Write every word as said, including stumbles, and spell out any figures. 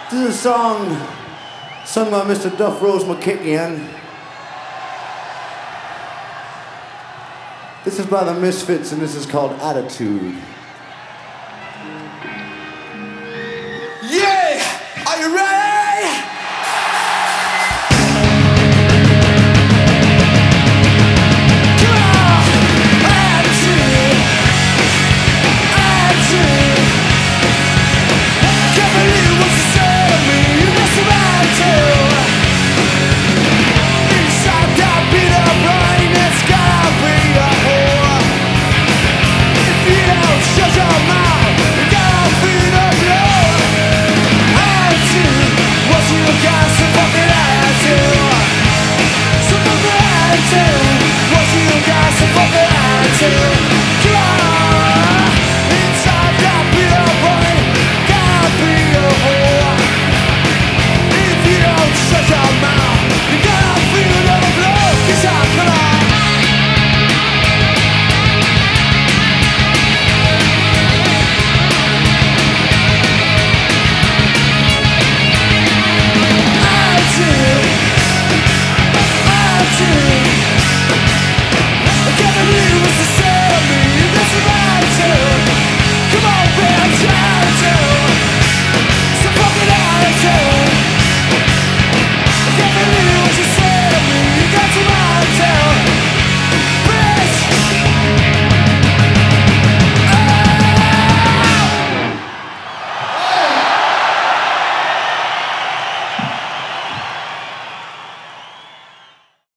This is a song sung by Mister Duff Rose McKickian. This is by the Misfits, and this is called Attitude. Yeah! Are you ready?